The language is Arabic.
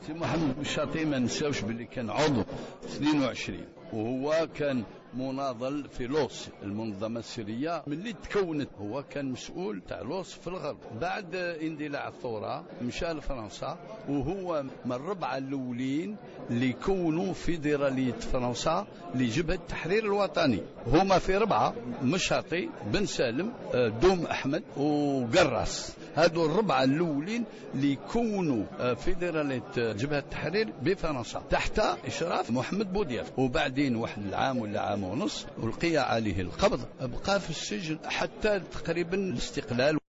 سي محمد بوشاطي ما نساوش باللي كان عضو 22 وهو كان مناضل في لوس المنظمة السرية ملي تكونت. هو كان مسؤول تاع لوس في الغرب. بعد اندلاع الثورة مشى لفرنسا وهو من الربعة الأولين اللي كونوا فيدرالية فرنسا لجبهة التحرير الوطني. هما في ربعة: مشاطي، بن سالم، دوم أحمد وقراص. هادو الربعة الأولين اللي كونوا فيدرالية جبهة التحرير بفرنسا تحت إشراف محمد بودياف. وبعدين واحد العام ولا عام ونص ألقي عليه القبض، بقى في السجن حتى تقريبا الاستقلال.